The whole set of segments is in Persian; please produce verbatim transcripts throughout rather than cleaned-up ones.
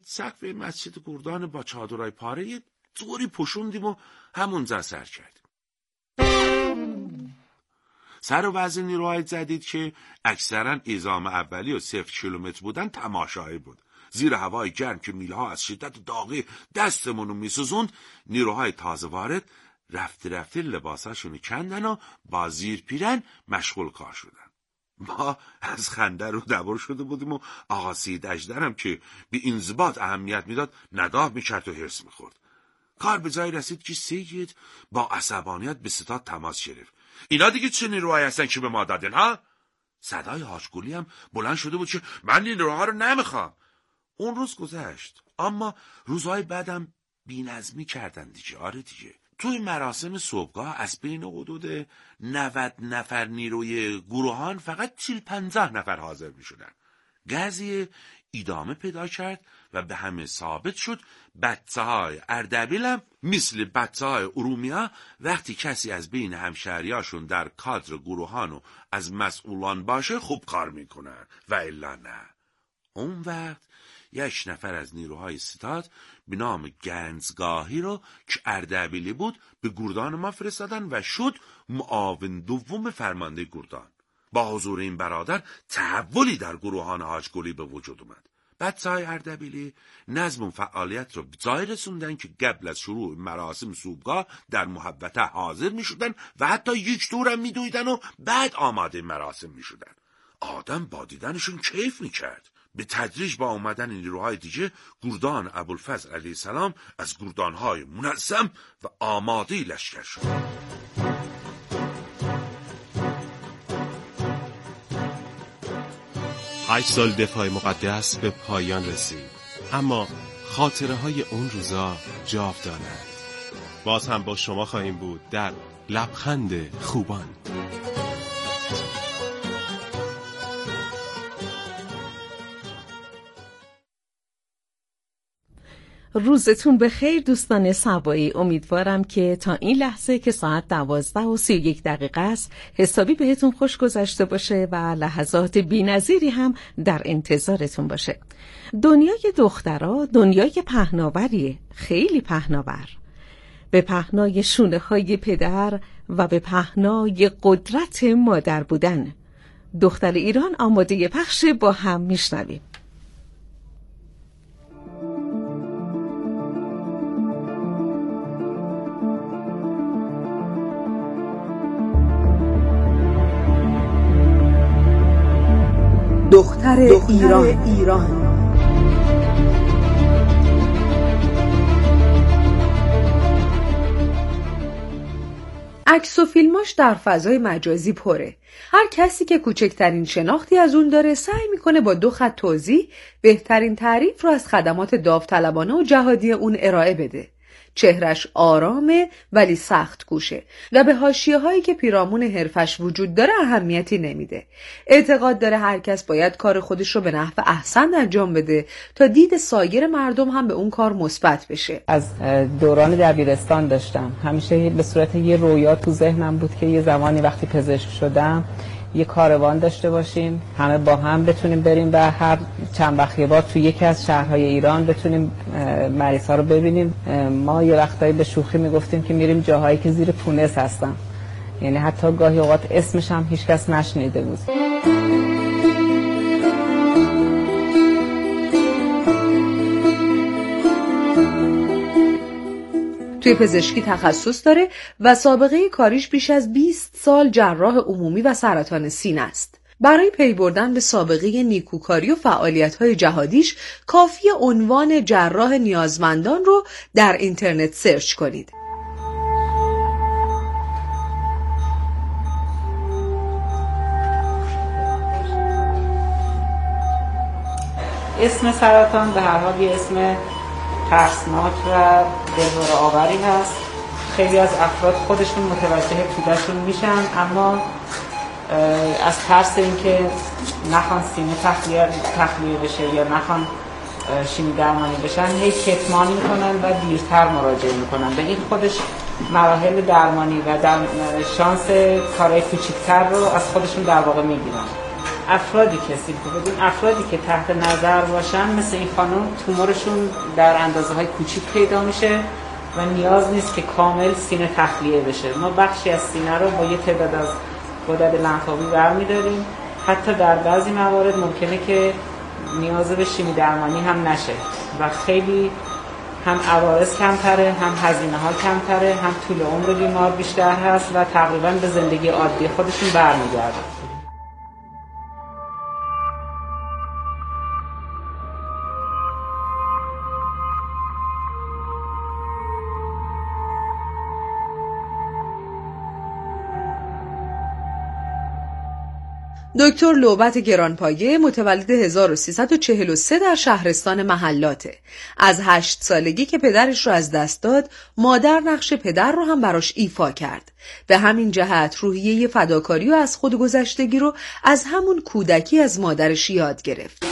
سقف مسجد گردان با چادرای پاره یه طوری پوشوندیم و همونجا سر کردیم. سر و وضع نیروهای جدید که اکثرا ایزام اولی و صفر کیلومتر بودن تماشایی بود. زیر هوای گرم که میلها از شدت داغی دستمونو میسوزوند، نیروهای تازه وارد رفته رفته لباساشونو کندن و با زیر پیرن مشغول کار شدن. ما از خنده رو دبر شده بودیم و آقا سید اژدرم که به انضباط اهمیت میداد نداه میکرد و حرص میخورد. کار به جای رسید که سید با عصبانیت به ستاد تماس گرفت. اینا دیگه چه نیروهایی هستن که به ما دادن ها؟ صدای حاجگلی هم بلند شده بود که من نیروها رو نمیخوام. اون روز گذشت، اما روزهای بعدم بی‌نظمی کردن دیگه. آره دیگه، توی مراسم صبحگاه از بین حدود نود نفر نیروی گروهان فقط چهل پنجاه نفر حاضر می شدن. قضیه ادامه پیدا کرد و به همه ثابت شد بچه های اردبیل هم مثل بچه های ارومیا وقتی کسی از بین همشهریاشون در کادر گروهان و از مسئولان باشه خوب کار میکنن و الا نه. اون وقت یک نفر از نیروهای ستاد به نام گنجگاهی رو که اردبیلی بود به گردان ما فرستادن و شد معاون دوم فرمانده گردان. با حضور این برادر تحولی در گروهان حاجگلی به وجود اومد. بچه های اردبیلی نظم و فعالیت رو به جای رسوندن که قبل از شروع مراسم صبحگاه در محوطه حاضر می شدن و حتی یک دور هم می دویدن و بعد آماده مراسم می شدن. آدم با دیدنشون کیف می کرد. به تدریج با آمدن نیروهای دیگه گردان ابوالفضل علیه السلام از گردانهای منظم و آماده لشکر شد. هشت سال دفاع مقدس به پایان رسید، اما خاطره های اون روزا جاودانند. باز هم با شما خواهیم بود در لبخند خوبان. روزتون بخیر دوستان سبایی. امیدوارم که تا این لحظه که ساعت دوازده و سی و یک دقیقه است حسابی بهتون خوش گذشته باشه و لحظات بی‌نظیری هم در انتظارتون باشه. دنیای دخترها دنیای پهناوریه، خیلی پهناور. به پهنای شونه های پدر و به پهنای قدرت مادر بودن. دختر ایران آماده پخش، با هم میشنویم. دختر, دختر ایران, ایران. عکس و فیلماش در فضای مجازی پره. هر کسی که کوچکترین شناختی از اون داره سعی میکنه با دو خط توضیح بهترین تعریف رو از خدمات داوطلبانه و جهادی اون ارائه بده. چهرش آرامه ولی سخت کوشه و به حاشیه هایی که پیرامون حرفش وجود داره اهمیتی نمیده. اعتقاد داره هر کس باید کار خودش رو به نحو احسن انجام بده تا دید سایر مردم هم به اون کار مثبت بشه. از دوران دبیرستان داشتم همیشه به صورت یه رویا تو ذهنم بود که یه زمانی وقتی پزشک شدم یه کاروان داشته باشیم، همه با هم بتونیم بریم و هر چند وقت یه بار تو یکی از شهرهای ایران بتونیم مریض‌ها رو ببینیم. ما یه وقتایی به شوخی میگفتیم که میریم جاهایی که زیر پونس هستن، یعنی حتی گاهی اوقات اسمش هم هیچ کس نشنیده بود. توی پزشکی تخصص داره و سابقه کاریش بیش از بیست سال جراح عمومی و سرطان سینه است. برای پی بردن به سابقه نیکوکاری و فعالیت‌های جهادیش کافی عنوان جراح نیازمندان رو در اینترنت سرچ کنید. اسم سرطان به هر حال یه اسم ترسناک و دلهره آوری هست. خیلی از افراد خودشون متوجه توده‌شون میشن، اما از ترس اینکه نخوان سینه تخلیه تخلیه بشه یا نخوان شیمی درمانی بشن هی کتمان میکنن و دیرتر مراجعه میکنن. به این خودش مراحل درمانی و در شانس کارهای کوچیک‌تر رو از خودشون در واقع میگیرن. افرادی کسی که بدون افرادی که تحت نظر باشن مثل این خانم تومورشون در اندازه های کوچیک پیدا میشه و نیاز نیست که کامل سینه تخلیه بشه. ما بخشی از سینه رو با یه تعداد از غدد لنفاوی برمی‌داریم. حتی در بعضی موارد ممکنه که نیاز به شیمی درمانی هم نشه و خیلی هم عوارض کمتره، هم هزینه ها کمتره، هم طول عمر بیمار بیشتر هست و تقریبا به زندگی عادی خودشون برمیگردن. دکتر لعبت گرانپایه متولد هزار و سیصد و چهل و سه در شهرستان محلاته. از هشت سالگی که پدرش رو از دست داد، مادر نقش پدر رو هم براش ایفا کرد. به همین جهت روحیه فداکاری و از خودگذشتگی رو از همون کودکی از مادرش یاد گرفت.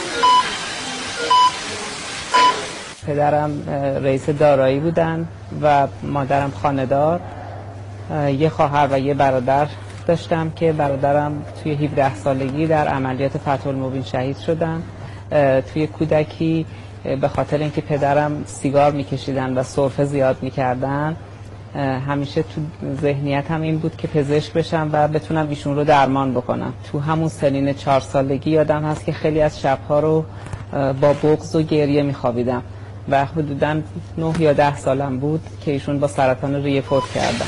پدرم رئیس دارایی بودن و مادرم خانه‌دار. یه خواهر و یه برادر داشتم که برادرم توی هفده سالگی در عملیات فتح المبین شهید شدن. توی کودکی به خاطر اینکه پدرم سیگار میکشیدن و سرفه زیاد میکردن، همیشه تو ذهنیتم این بود که پزشک بشم و بتونم ایشون رو درمان بکنم. تو همون سنین چهار سالگی یادم هست که خیلی از شبها رو با بغض و گریه میخوابیدم و حدوداً نه یا ده سالم بود که ایشون با سرطان ریه فوت کردن.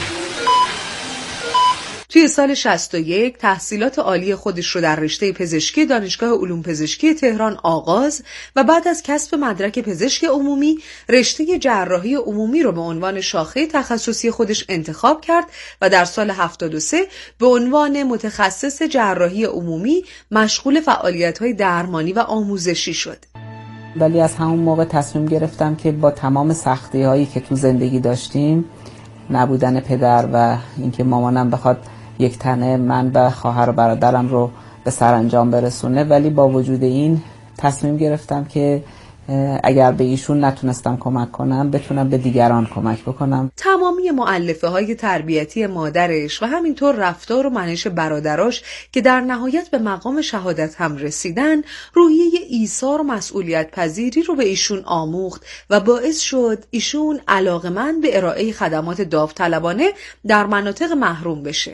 توی سال شصت و یک تحصیلات عالی خودش رو در رشته پزشکی دانشگاه علوم پزشکی تهران آغاز و بعد از کسب مدرک پزشک عمومی رشته جراحی عمومی رو به عنوان شاخه تخصصی خودش انتخاب کرد و در سال هفتاد و سه به عنوان متخصص جراحی عمومی مشغول فعالیت‌های درمانی و آموزشی شد. ولی از همون موقع تصمیم گرفتم که با تمام سختی‌هایی که تو زندگی داشتیم، نبودن پدر و اینکه مامانم بخواد یک تنه من و خواهر و برادرم رو به سرانجام برسونه، ولی با وجود این تصمیم گرفتم که اگر به ایشون نتونستم کمک کنم بتونم به دیگران کمک بکنم. تمامی مؤلفه های تربیتی مادرش و همینطور رفتار و منش برادراش که در نهایت به مقام شهادت هم رسیدن، روحیه ایثار و مسئولیت پذیری رو به ایشون آموخت و باعث شد ایشون علاقه‌مند به ارائه خدمات داوطلبانه در مناطق محروم بشه.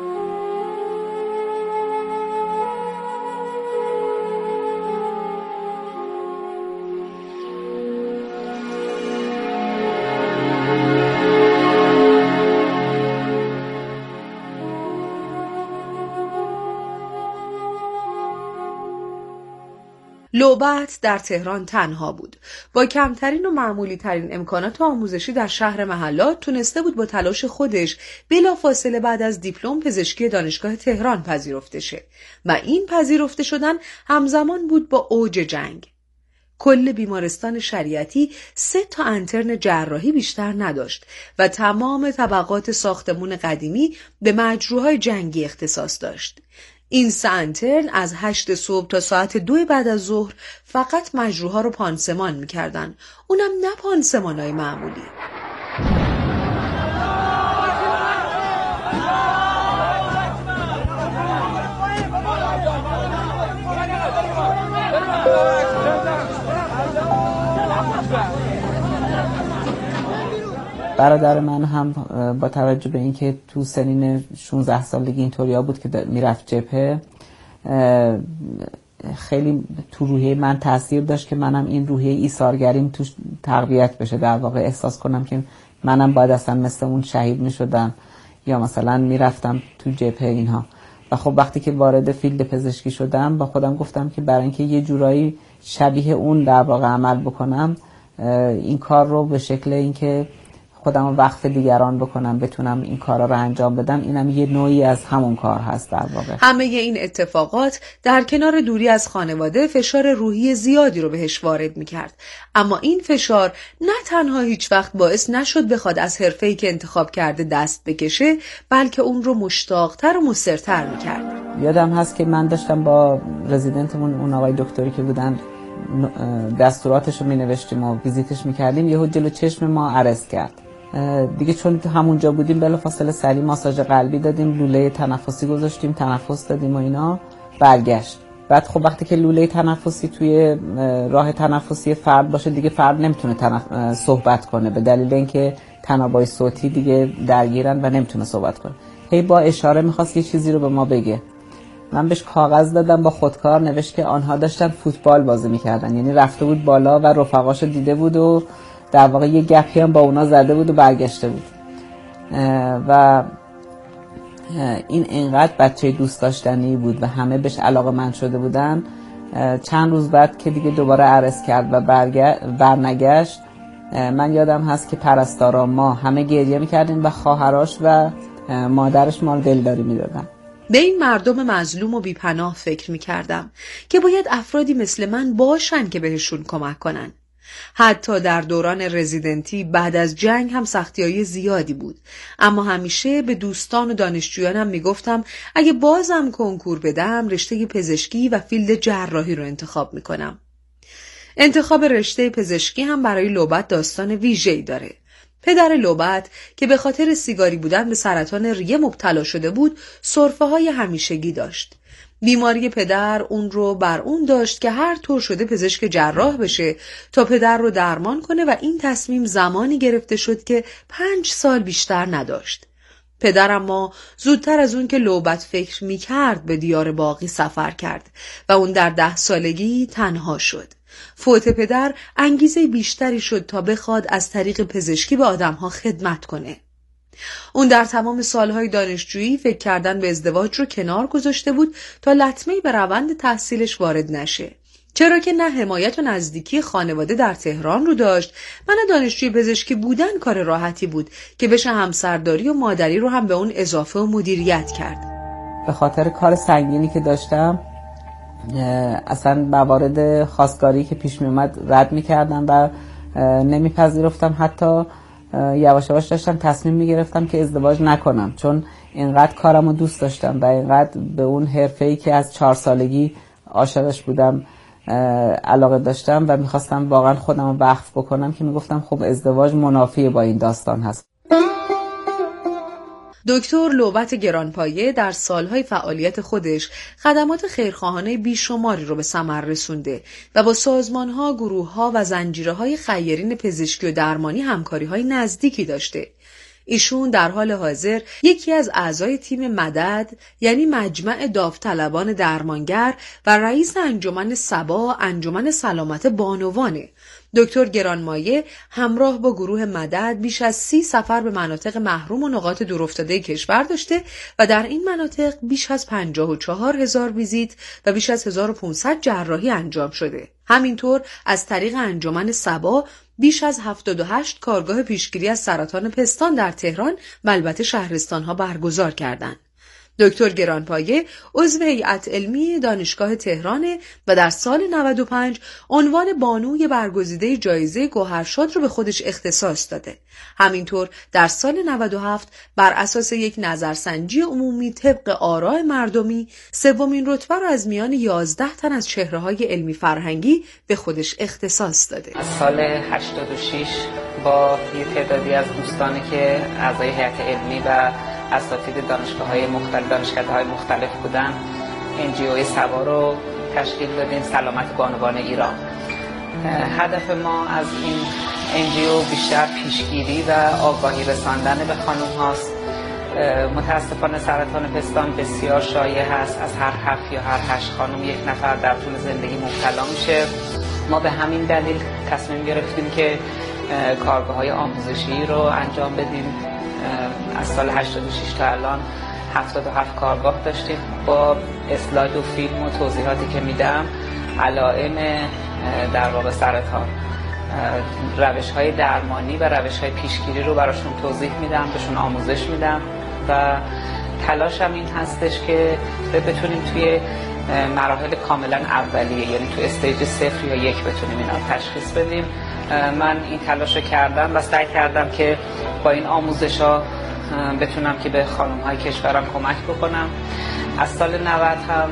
لعبت در تهران تنها بود. با کمترین و معمولی ترین امکانات آموزشی در شهر محلات تونسته بود با تلاش خودش بلافاصله بعد از دیپلم پزشکی دانشگاه تهران پذیرفته شه و این پذیرفته شدن همزمان بود با اوج جنگ. کل بیمارستان شریعتی سه تا انترن جراحی بیشتر نداشت و تمام طبقات ساختمون قدیمی به مجروحای جنگی اختصاص داشت. این سه انترن از هشت صبح تا ساعت دو بعد از ظهر فقط مجروحا رو پانسمان میکردن، اونم نه پانسمانای معمولی. برادر من هم با توجه به اینکه تو سنین شانزده سالگی اینطوریا بود که میرفت جبهه، خیلی تو روحیه من تاثیر داشت که منم این روحیه ایثارگریم توش تقویت بشه، در واقع احساس کنم که منم باید اصلا مثل اون شهید میشدم یا مثلا میرفتم تو جبهه اینها. و خب وقتی که وارد فیلد پزشکی شدم با خودم گفتم که برای اینکه یه جورایی شبیه اون در واقع عمل بکنم، این کار رو به شکل اینکه خودم رو وقف دیگران بکنم بتونم این کارا رو انجام بدم، اینم یه نوعی از همون کار هست در واقع. همه این اتفاقات در کنار دوری از خانواده فشار روحی زیادی رو بهش وارد میکرد، اما این فشار نه تنها هیچ وقت باعث نشد بخواد از حرفه‌ای که انتخاب کرده دست بکشه، بلکه اون رو مشتاقتر و مصرتر میکرد. یادم هست که من داشتم با رزیدنتمون، اون آقای دکتری که بودن، دستوراتش رو مینوشتیم و ویزیتش میکردیم، یهو جلو چشم ما عرض کرد. دیگه چون همونجا بودیم بلافاصله سریع ماساژ قلبی دادیم، لوله تنفسی گذاشتیم، تنفس دادیم و اینا، برگشت. بعد خب وقتی که لوله تنفسی توی راه تنفسی فرد باشه دیگه فرد نمیتونه تنف... صحبت کنه به دلیل اینکه تنابای صوتی دیگه درگیرن و نمیتونه صحبت کنه. هی با اشاره میخواست یه چیزی رو به ما بگه. من بهش کاغذ دادم با خودکار، نوشت که آنها داشتن فوتبال بازی میکردن، یعنی رفته بود بالا و رفقاشو دیده بود و در واقع یه گپی هم با اونا زده بود و برگشته بود. و این اینقدر بچه دوست داشتنی بود و همه بهش علاقه‌مند شده بودن. چند روز بعد که دیگه دوباره عرض کرد و برنگشت، من یادم هست که پرستارا ما همه گریه میکردیم و خواهراش و مادرش ما رو دلداری میدادن. به این مردم مظلوم و بیپناه فکر میکردم که باید افرادی مثل من باشن که بهشون کمک کنن. حتی در دوران رزیدنتی بعد از جنگ هم سختی‌های زیادی بود، اما همیشه به دوستان و دانشجویانم میگفتم اگه بازم کنکور بدم رشته پزشکی و فیلد جراحی رو انتخاب میکنم. انتخاب رشته پزشکی هم برای لوبت داستان ویژه‌ای داره. پدر لوبت که به خاطر سیگاری بودن به سرطان ریه مبتلا شده بود، سرفه‌های همیشگی داشت. بیماری پدر اون رو بر اون داشت که هر طور شده پزشک جراح بشه تا پدر رو درمان کنه و این تصمیم زمانی گرفته شد که پنج سال بیشتر نداشت. پدر اما زودتر از اون که لوبت فکر میکرد به دیار باقی سفر کرد و اون در ده سالگی تنها شد. فوت پدر انگیزه بیشتری شد تا بخواد از طریق پزشکی به آدمها خدمت کنه. اون در تمام سالهای دانشجویی فکر کردن به ازدواج رو کنار گذاشته بود تا لطمه‌ای به روند تحصیلش وارد نشه. چرا که نه حمایت و نزدیکی خانواده در تهران رو داشت و نه دانشجوی پزشکی بودن کار راحتی بود که بشه همسرداری و مادری رو هم به اون اضافه و مدیریت کرد. به خاطر کار سنگینی که داشتم اصلا موارد خواستگاری که پیش می اومد رد می کردم و نمیپذیرفتم. حتی یواش یواش داشتم تصمیم می گرفتم که ازدواج نکنم، چون اینقدر کارم رو دوست داشتم و اینقدر به اون حرفه‌ای که از چهار سالگی عاشقش بودم علاقه داشتم و میخواستم واقعا خودم رو وقف بکنم که میگفتم خب ازدواج منافی با این داستان هست. دکتر لوبت گرانپایه در سالهای فعالیت خودش خدمات خیرخواهانه بیشماری رو به ثمر رسونده و با سازمانها، گروهها و زنجیره‌های خیرین پزشکی و درمانی همکاری‌های نزدیکی داشته. ایشون در حال حاضر یکی از اعضای تیم مدد، یعنی مجمع داوطلبان درمانگر و رئیس انجمن سبا، انجمن سلامت بانوانه. دکتر گرانمایه همراه با گروه مدد بیش از سی سفر به مناطق محروم و نقاط دورافتاده کشور داشته و در این مناطق بیش از پنجاه و چهار هزار ویزیت و بیش از هزار و پانصد جراحی انجام شده. همینطور از طریق انجمن سبا بیش از هفتاد و هشت کارگاه پیشگیری از سرطان پستان در تهران و البته شهرستان‌ها برگزار کردند. دکتر گرانپایه عضو هیئت علمی دانشگاه تهران و در سال نود و پنج عنوان بانوی برگزیده جایزه گوهرشاد رو به خودش اختصاص داده. همینطور در سال نود و هفت بر اساس یک نظرسنجی عمومی طبق آراء مردمی سومین رتبه رو از میان یازده تن از چهره‌های علمی فرهنگی به خودش اختصاص داده. از سال هشتاد و شش با یه تعدادی از دوستانی که اعضای هیئت علمی و اساتید دانشگاه‌های مختلف دانشکده‌های مختلف بودن ان جی او سبا رو تشکیل دادیم، سلامت بانوان ایران. هدف ما از این ان جی او بیشتر پیشگیری و آگاهی رساندن به خانم هاست. متاسفانه سرطان پستان بسیار شایع هست، از هر هفت یا هر هشت خانم یک نفر در طول زندگی مبتلا میشه. ما به همین دلیل تصمیم گرفتیم که کارگاه‌های آموزشی رو انجام بدیم. از سال هشتاد و شش تا الان هفتاد و هفت کارگاه داشتیم. با اسلاید و فیلم و توضیحاتی که میدم علائم در واقع سرطان، روش‌های درمانی و روش‌های پیشگیری رو براشون توضیح میدم، بهشون آموزش میدم و تلاشم این هستش که بتونیم توی مراحل کاملا اولیه، یعنی تو استیج صفر یا یک بتونیم اینا تشخیص بدیم. من این تلاش رو کردم و سعی کردم که با این آموزش‌ها بتونم که به خانم‌های کشورم کمک بکنم. از سال نود هم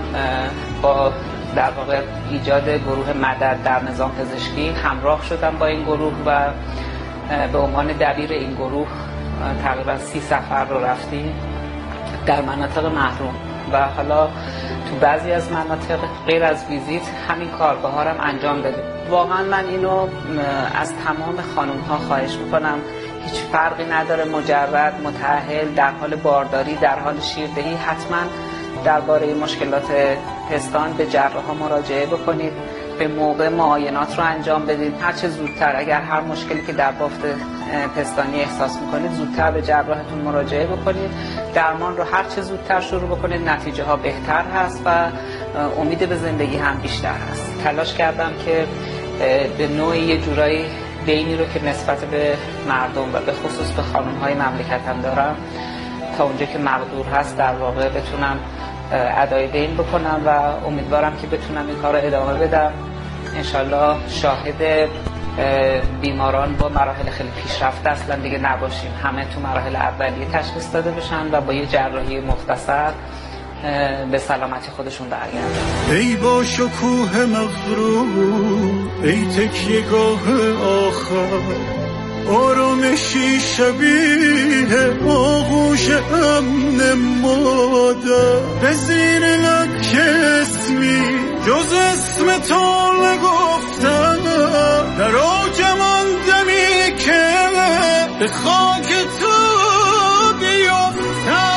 با در واقع ایجاد گروه مدد در نظام پزشکی همراه شدم با این گروه و به عنوان دبیر این گروه تقریبا سی سفر رو رفتیم در مناطق محروم و حالا تو بعضی از مناطق غیر از ویزیت همین کارگاه ها رو هم انجام بده. واقعا من اینو از تمام خانم ها خواهش میکنم، هیچ فرقی نداره، مجرد، متأهل، در حال بارداری، در حال شیردهی، حتما درباره مشکلات پستان به جراحا مراجعه بکنید، به موقع معاینات رو انجام بدید. هر چه زودتر اگر هر مشکلی که در بافت پستانی احساس میکنید زودتر به جراحتون مراجعه بکنید، درمان رو هر چه زودتر شروع بکنید، نتیجه ها بهتر هست و امید به زندگی هم بیشتر هست. تلاش کردم که به نوعی یه جورایی دینی رو که نسبت به مردم و به خصوص به خانم‌های مملکتم دارم تا اونجا که مقدور هست در واقع بتونم ادای دین بکنم و امیدوارم که بتونم این کار رو ادامه بدم. انشالله شاهد بیماران با مراحل خیلی پیشرفته اصلا دیگه نباشیم، همه تو مراحل اولیه تشخیص داده بشن و با یه جراحی مختصر به سلامتی خودشون برگردن. ای با شکوه مغرور، ای تکیه‌گاه آخر، آرامشی شبیه آغوش امن مادر، به زیر لک اسمی جز اسم تو نگفتم، در آجم آن دمی که به خاک تو بیفتم.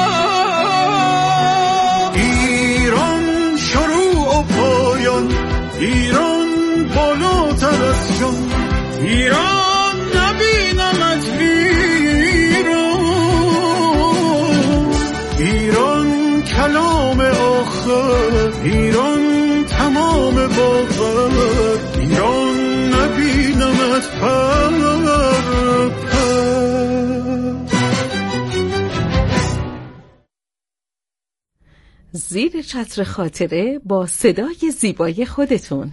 ایران شروع و پایان، ایران بالاتر از جان، ایران نبینمت ویران، ایران کلام آخر، ایران تمام باور، ایران نبینمت پر پر. زیر چتر خاطره با صدای زیبای خودتون.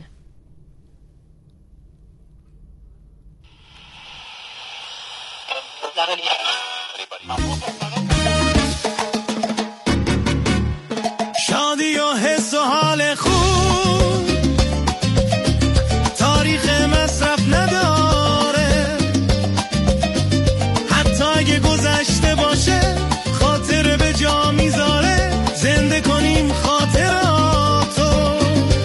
شادی و حس و حال خوب تاریخ مصرف نداره، حتی اگه گذشته باشه خاطره به جا میذاره. زنده کنیم خاطراتو،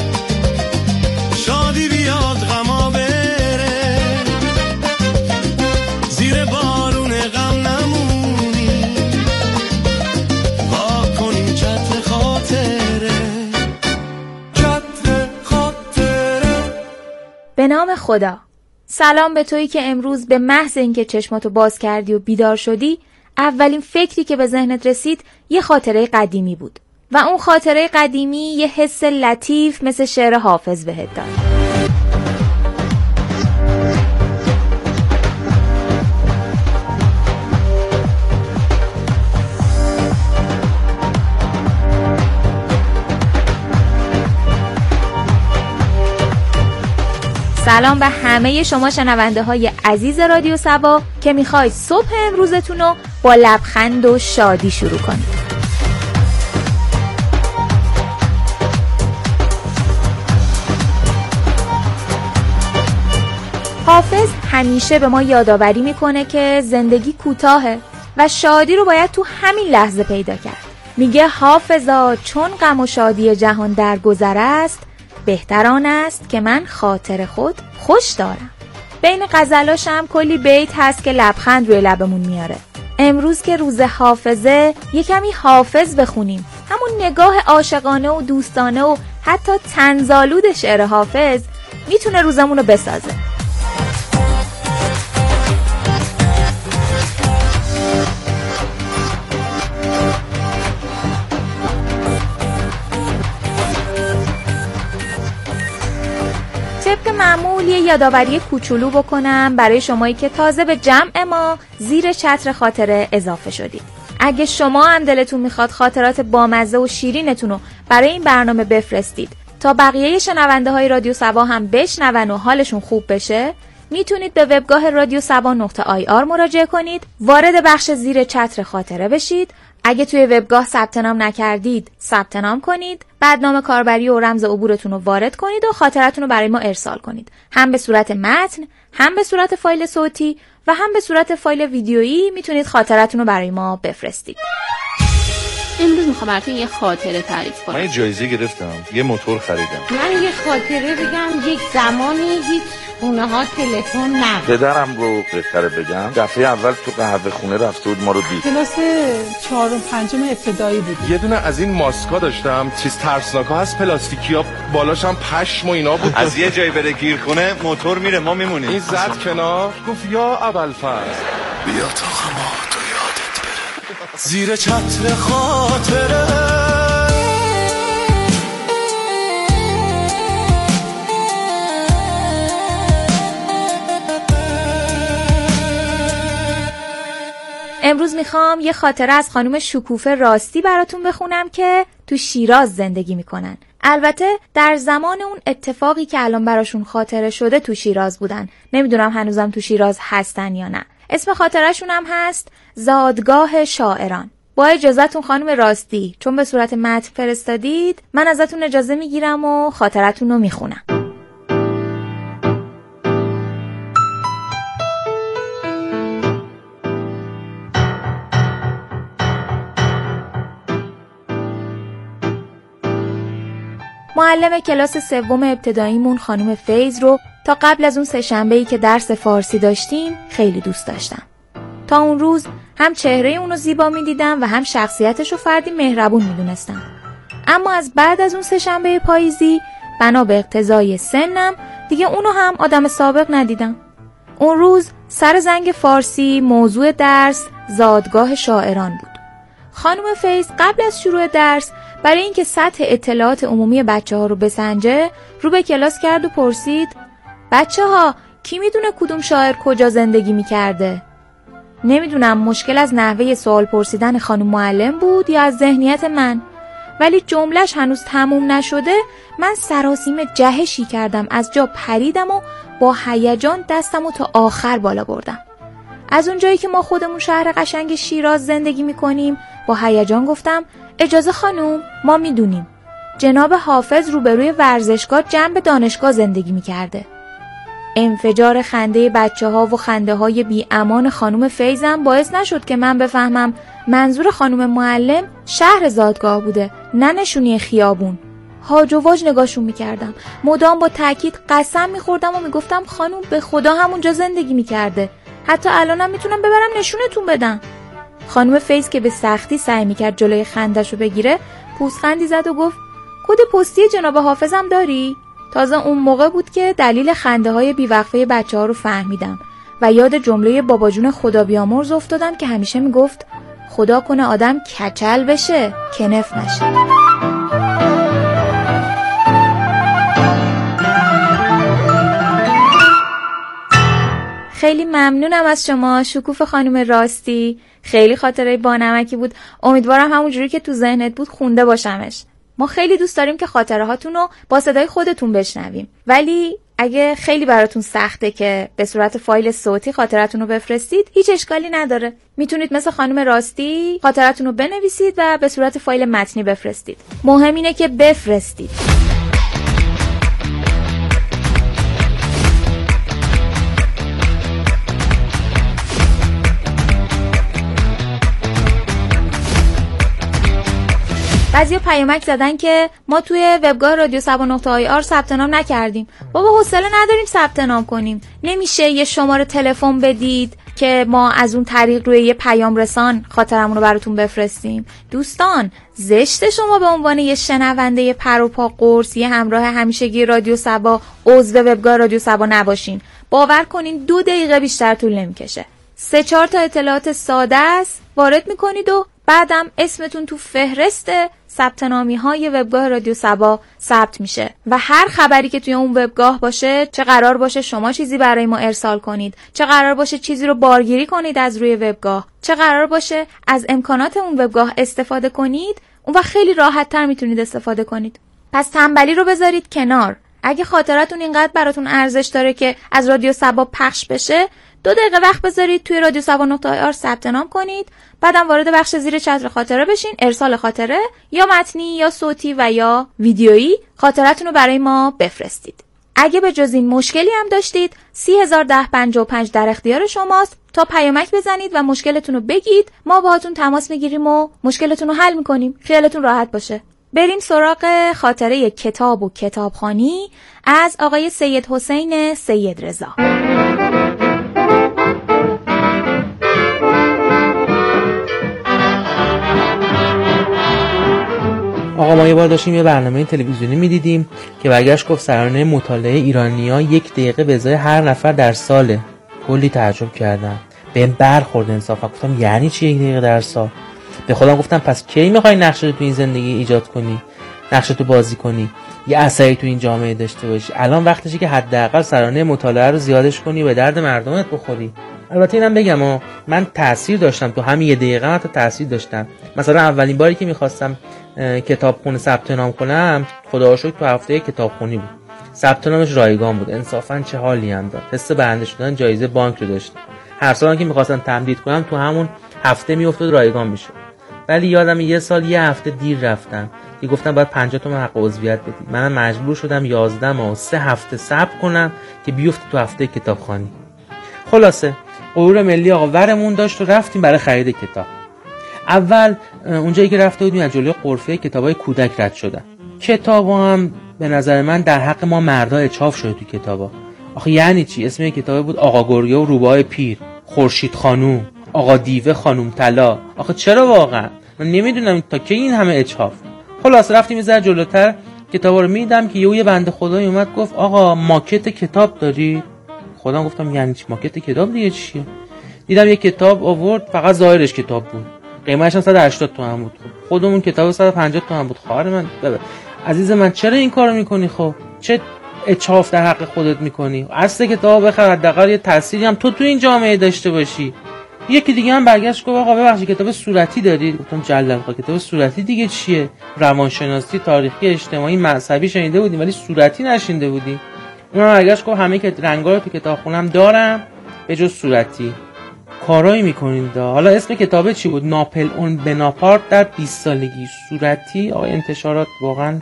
شادی بیاد غما بره، زیر بارون غم نمونی، وا کنیم چتر خاطره، چتر خاطره. به نام خدا. سلام به تویی که امروز به محض اینکه چشماتو باز کردی و بیدار شدی اولین فکری که به ذهنت رسید یه خاطره قدیمی بود و اون خاطره قدیمی یه حس لطیف مثل شعر حافظ بهت داد. سلام به همه شما شنونده های عزیز رادیو سبا که میخواید صبح امروزتون رو با لبخند و شادی شروع کنید. حافظ همیشه به ما یادآوری میکنه که زندگی کوتاهه و شادی رو باید تو همین لحظه پیدا کرد. میگه حافظا چون غم و شادی جهان در گذر است، بهتر آن است که من خاطر خود خوش دارم. بین غزلاش هم کلی بیت هست که لبخند روی لبمون میاره. امروز که روز حافظه یه کمی حافظ بخونیم، همون نگاه عاشقانه و دوستانه و حتی طنزآلود شعر حافظ میتونه روزمون رو بسازه. طبق معمول یه یادآوری کوچولو بکنم برای شمایی که تازه به جمع ما زیر چتر خاطره اضافه شدید. اگه شما هم دلتون میخواد خاطرات بامزه و شیرینتون رو برای این برنامه بفرستید تا بقیه شنونده های رادیو سبا هم بشنون و حالشون خوب بشه، میتونید به وبگاه رادیو سبا نقطه آی آر مراجعه کنید، وارد بخش زیر چتر خاطره بشید. اگه توی وبگاه ثبت نام نکردید ثبت نام کنید، بعد نام کاربری و رمز عبورتون رو وارد کنید و خاطرتون رو برای ما ارسال کنید، هم به صورت متن، هم به صورت فایل صوتی و هم به صورت فایل ویدیویی میتونید خاطرتون رو برای ما بفرستید. امروز میخوام براتون یه خاطره تعریف کنم. من یه جایزه گرفتم، یه موتور خریدم. من یه خاطره بگم. یک زمانی هیچ خونه ها تلفن نبود. پدرم رو بهتره بگم دفعه اول تو قهوه خونه رفته بود ما رو دید. کلاس چهارم پنجم ابتدایی بود. یه دونه از این ماسکا داشتم، چیز ترسناکا هست پلاستیکیا، بالاش هم پشم و اینا بود. از یه جای بره گیرخونه موتور میره ما میمونیم. این زد کنار گفت یا ابوالفضل بیا تا غما تو یادت بره زیر چتر خاطره. امروز میخوام یه خاطره از خانم شکوفه راستی براتون بخونم که تو شیراز زندگی میکنن. البته در زمان اون اتفاقی که الان براشون خاطره شده تو شیراز بودن. نمیدونم هنوزم تو شیراز هستن یا نه. اسم خاطرهشون هم هست زادگاه شاعران. با اجازهتون خانم راستی، چون به صورت متن فرستادید، من ازتون اجازه میگیرم و خاطرتون رو میخونم. معلم کلاس سوم ابتداییمون خانم فیض رو تا قبل از اون سه شنبه‌ای که درس فارسی داشتیم خیلی دوست داشتم. تا اون روز هم چهره اونو زیبا می‌دیدم و هم شخصیتش رو فردی مهربون می‌دونستم. اما از بعد از اون سه شنبه پاییزی بنا به اقتضای سنم دیگه اونو هم آدم سابق ندیدم. اون روز سر زنگ فارسی موضوع درس زادگاه شاعران بود. خانم فیض قبل از شروع درس برای اینکه سطح اطلاعات عمومی بچه‌ها رو بسنجه رو به کلاس کرد و پرسید بچه‌ها کی میدونه کدوم شاعر کجا زندگی میکرده؟ نمیدونم مشکل از نحوه سوال پرسیدن خانم معلم بود یا از ذهنیت من، ولی جملهش هنوز تموم نشده من سراسیم جهشی کردم، از جا پریدم و با هیجان دستم و تا آخر بالا بردم. از اون جایی که ما خودمون شهر قشنگ شیراز زندگی میکنیم با هیجان گفتم اجازه خانم، ما میدونیم جناب حافظ روبروی ورزشگاه جنب دانشگاه زندگی میکرده. انفجار خنده بچه ها و خنده های بی امان خانم فیضم باعث نشد که من بفهمم منظور خانم معلم شهر زادگاه بوده، نه نشونی خیابون. هاج و واج نگاهشون میکردم، مدام با تاکید قسم میخوردم و میگفتم خانم به خدا همونجا زندگی میکرده، حتی الانم میتونم ببرم نشونتون بدم. خانم فیض که به سختی سعی میکرد جلوی خندش رو بگیره پوزخندی زد و گفت کد پستی جناب حافظم داری؟ تازه اون موقع بود که دلیل خنده های بیوقفه بچه ها رو فهمیدم و یاد جمله بابا جون خدا بیامرز افتادم که همیشه میگفت خدا کنه آدم کچل بشه کنف نشه. خیلی ممنونم از شما شکوفه خانم راستی، خیلی خاطره بانمکی بود. امیدوارم همونجوری که تو ذهنت بود خونده باشمش. ما خیلی دوست داریم که خاطره هاتون رو با صدای خودتون بشنویم، ولی اگه خیلی براتون سخته که به صورت فایل صوتی خاطرتون رو بفرستید هیچ اشکالی نداره. میتونید مثل خانم راستی خاطرتون رو بنویسید و به صورت فایل متنی بفرستید. مهم اینه که بفرستید. بعضیا پیامک زدن که ما توی وبگاه رادیو سبا نقطه آی آر ثبت نام نکردیم. بابا حوصله نداریم ثبت نام کنیم. نمیشه یه شماره تلفن بدید که ما از اون طریق روی یه پیام رسان خاطرمون رو براتون بفرستیم؟ دوستان زشت شما به عنوان یه شنونده پر و پا قرص یه همراه همیشگی رادیو سبا عضو وبگاه رادیو سبا نباشین. باور کنین دو دقیقه بیشتر طول نمیکشه. سه چهار تا اطلاعات ساده است وارد میکنید و بعدم اسمتون تو فهرست ثبت نامی های وبگاه رادیو سبا ثبت میشه و هر خبری که توی اون وبگاه باشه، چه قرار باشه شما چیزی برای ما ارسال کنید، چه قرار باشه چیزی رو بارگیری کنید از روی وبگاه، چه قرار باشه از امکانات اون وبگاه استفاده کنید، اون وقت خیلی راحت تر میتونید استفاده کنید. پس تنبلی رو بذارید کنار. اگه خاطراتون اینقدر براتون ارزش داره که از رادیو سبا پخش بشه، دو دقیقه وقت بذارید توی رادیو سبا نقطه آی آر ثبت نام کنید، بعدم وارد بخش زیر چتر خاطره بشین، ارسال خاطره یا متنی یا صوتی و یا ویدیویی خاطرتون رو برای ما بفرستید. اگه به جز این مشکلی هم داشتید سی هزار ده پنجاه و پنج در اختیار شماست تا پیامک بزنید و مشکلتون رو بگید. ما باهاتون تماس میگیریم و مشکلتون رو حل میکنیم. خیالتون راحت باشه. بریم سراغ خاطره کتاب و کتابخوانی از آقای سید حسین سید رضا. آقا ما یه بار داشتیم یه برنامه تلویزیونی میدیدیم که برگشت گفت سرانه مطالعه ایرانی‌ها یک دقیقه به ازای هر نفر در ساله. کلی تعجب کردم. بهم برخورد انصافا. گفتم یعنی چی یک دقیقه در سال؟ به خودم گفتم پس کی میخوای نقشت تو این زندگی ایجاد کنی؟ نقشت بازی کنی؟ یه اثری تو این جامعه داشته باشی؟ الان وقتشه که حداقل سرانه مطالعه رو زیادش کنی و به درد مردمت بخوری. البته اینم بگم ها من تاثیر داشتم تو همین یه دقیقه من تا تاثیر داشتم. مثلا اولین باری که می‌خواستم کتابخونه ثبت نام کنم خدا رو شکر تو هفته کتابخونی بود. ثبت نامش رایگان بود. انصافا چه حالی هم داد. حس برنده شدن جایزه بانک رو داشتم. هر سال که می‌خواستم تمدید کنم تو همون هفته میافتاد رایگان میشه. ولی یادم یه سال یه هفته دیر رفتم که گفتم باید پنجاه تومن حق عضویت بدید. منم مجبور شدم یازده ماه و سه هفته صبر کنم که بیفته تو هفته کتابخوانی. خلاصه غرور ملی آقا ورمون داشت و رفتیم برای خرید کتاب. اول اونجایی که رفته بودیم از جلوی غرفه کتابای کودک رد شدم. کتابا هم به نظر من در حق ما مردا اچاف شده تو کتابا. آخه یعنی چی؟ اسم کتاب بود آقا گرگه و روباه پیر، خورشید خانوم، آقا دیوه خانوم طلا. آخه چرا واقعا؟ من نمیدونم تا کی این همه اچاف. خلاص رفتیم یه ذره جلوتر کتابا رو میدیدم که یه بنده خدایی اومد گفت آقا ماکت کتاب داری؟ خودم گفتم یعنی چی ماکت کتاب دیگه چیه؟ دیدم یه کتاب آورد فقط ظاهرش کتاب بود. قیمتش هم صد و هشتاد تومن بود. خودمون کتاب صد و پنجاه تومن بود. خواهر من ببر عزیز من چرا این کارو میکنی؟ خب چه اچاف در حق خودت میکنی؟ اصل کتاب بخر حداقل یه تأثیری هم تو تو این جامعه داشته باشی. یکی دیگه هم برگشت گفت آقا ببخشید کتاب صورتی دارید؟ گفتم جلل خدا کتاب صورتی دیگه چیه؟ روانشناسی، تاریخی، اجتماعی، مذهبی شنیده بودیم ولی صورتی نشنیده بودیم. اون برگشت گفت همه که رنگا رو تو کتابخونم دارم به جز صورتی. کارایی میکنید دا. حالا اسم کتابه چی بود؟ ناپل اون بناپارت در بیست سالگی. صورتی آقای انتشارات واقعا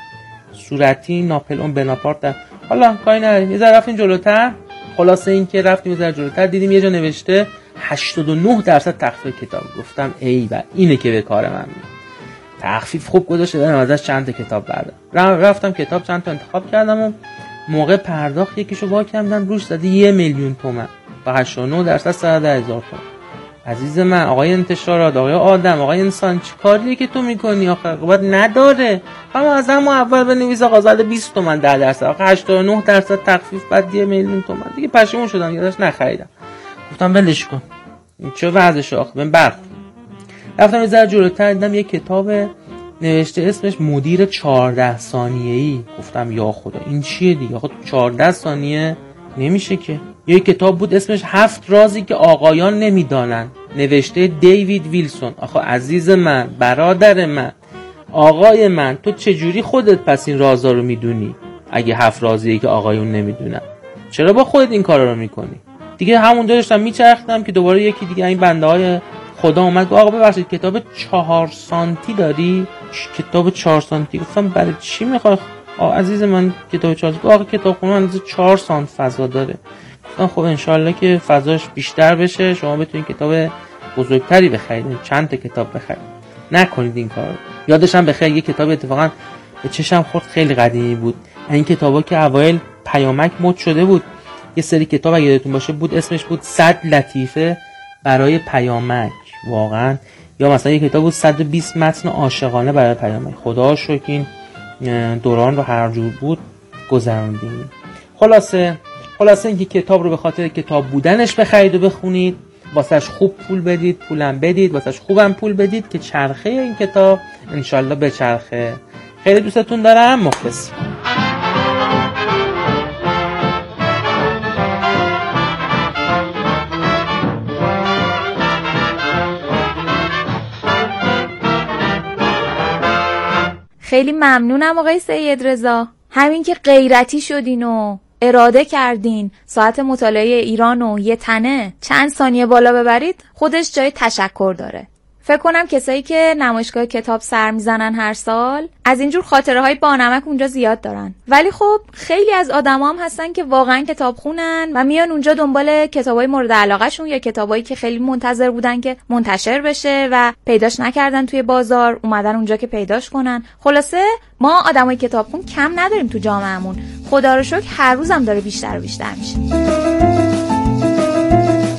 صورتی ناپل اون بناپارت در. حالا کاری نداریم. یه ذره رفتیم جلوتر. خلاصه این که رفتیم یه ذره جلوتر دیدیم یه جا نوشته هشتاد و نه درصد تخفیف کتاب. گفتم ای و اینه که به کار من میاد. تخفیف خوب گذاشته دادم ازش چند تا کتاب بردارم. رفتم کتاب چند تا انتخاب کردم و موقع پرداخت یکیشو وا کردم روش زده یه میلیون تومان با هشتاد و نه درصد صد و ده هزار تومان. عزیز من آقای انتشارات، آقای آدم، آقای انسان چی کاریه که تو میکنی؟ آخه رقابت نداره. اما از همون اول بنویس آقا زده بیست تومن ده درصد. آخه هشتاد و نه درصد تخفیف بعد یه میلیون تومن. دیگه پشیمون شدم یادش نخریدم. گفتم ولش کن. این چه وضعشه آخه بهم برق. رفتم یه ذره جلوتر دیدم یه کتاب نوشته اسمش مدیر چهارده ثانیه‌ای. گفتم یا خدا این چیه دیگه؟ آخه چهارده ثانیه نمیشه که. یه کتاب بود اسمش هفت رازی که آقایان نمیدانن نوشته دیوید ویلسون. آخه عزیز من، برادر من، آقای من، تو چجوری خودت پس این رازا رو میدونی؟ اگه هفت رازیه که آقایون نمیدونن چرا با خودت این کارا رو میکنی؟ دیگه همونجا داشتم میچرختم که دوباره یکی دیگه این بنده های خدا اومد گفت آقا ببخشید کتاب چهار سانتی داری؟ کتاب چهار سانتی. گفتم برای چی میخوای؟ آقا عزیز من کتاب چهار سانتی. آقا کتابخونه اندازه چهار سانت فضا داره. گفتم خب انشالله که فضاش بیشتر بشه شما بتونید کتاب بزرگتری بخرید، چند تا کتاب بخرید. نکنید این کارو. یادشم بخیر یه کتاب اتفاقا به چشم خورد خیلی قدیمی بود. این کتابا که اوایل پیامک مد شده بود. یه سری کتاب اگه یادتون باشه بود اسمش بود صد لطیفه برای پیامک. واقعا یا مثلا یه کتاب بود صد و بیست متن عاشقانه برای پیامک. خدا شکر این دوران رو هر جور بود گذروندیم. خلاصه خلاصه اینکه کتاب رو به خاطر کتاب بودنش بخرید و بخونید، واسش خوب پول بدید، پولم بدید، واسش خوبم پول بدید که چرخه این کتاب انشالله به چرخه. خیلی دوستتون دارم. مخلص. خیلی ممنونم آقای سید رضا. همین که غیرتی شدین و اراده کردین ساعت مطالعه ایران و یه تنه چند ثانیه بالا ببرید خودش جای تشکر داره. فکر کنم کسایی که نمایشگاه کتاب سر میزنن هر سال از اینجور خاطره های بانمک اونجا زیاد دارن. ولی خب خیلی از آدما هم هستن که واقعا کتاب خونن و میان اونجا دنبال کتابای مورد علاقهشون یا کتابایی که خیلی منتظر بودن که منتشر بشه و پیداش نکردن توی بازار، اومدن اونجا که پیداش کنن. خلاصه ما آدمای کتابخون کم نداریم تو جامعهمون. خدا رو شکر هر روزم داره بیشتر و بیشتر میشه.